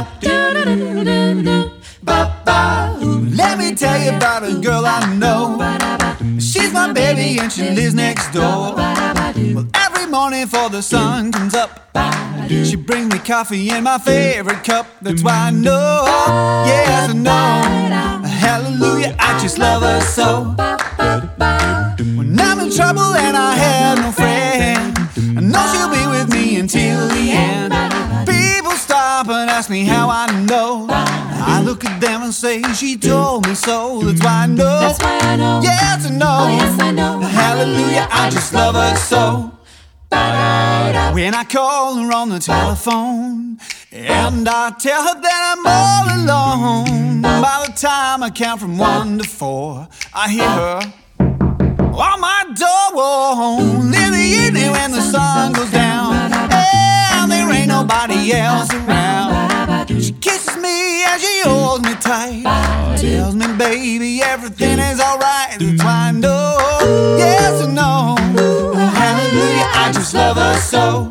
Let me tell you about a girl I know. She's my baby and she lives next door. Well, every morning before the sun comes up, she brings me coffee in my favorite cup. That's why I know, yes I know, hallelujah, I just love her so. When I'm in trouble and I have no friend, I know she'll be with me until the end. People stop and ask me how I know. I look at them and say she told me so. That's why I know, that's why I know, yes I know, oh yes I know, hallelujah, I just love her so. When I call her on the telephone and I tell her that I'm all alone, by the time I count from 1 to 4, I hear her on my door. In the evening when the sun goes down and there ain't nobody else around, she kisses me and she holds me tight, tells me baby everything is alright. That's why I know, yes I know, hallelujah, I just love her so.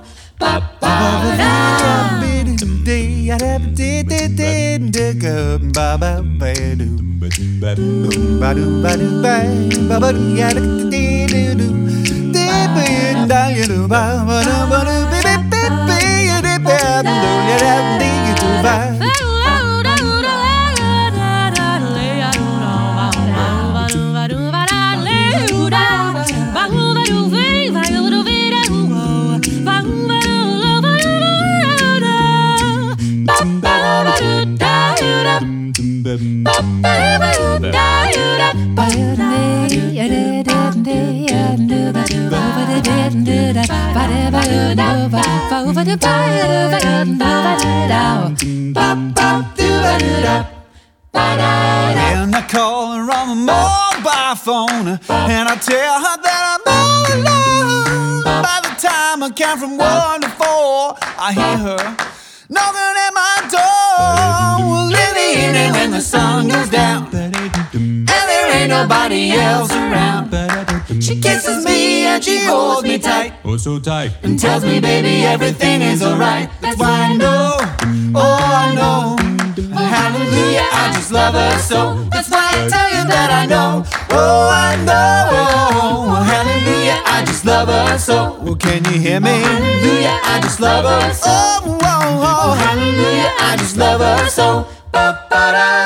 And I call her on the mobile phone and I tell her that I'm all alone. By the time I count from 1 to 4, I hear her knocking at my door. Well, in the evening when the sun goes down and there ain't nobody else around, she kisses me and she holds me tight, oh so tight, and tells me baby everything is alright. That's why I know, oh I know, hallelujah, I just love her so. That's why I tell you that I know, oh I know, hallelujah, I just love her so. Well, can you hear me? Hallelujah, I just love her so. Oh, oh, oh, hallelujah, I just love her so. Ba-ba-da.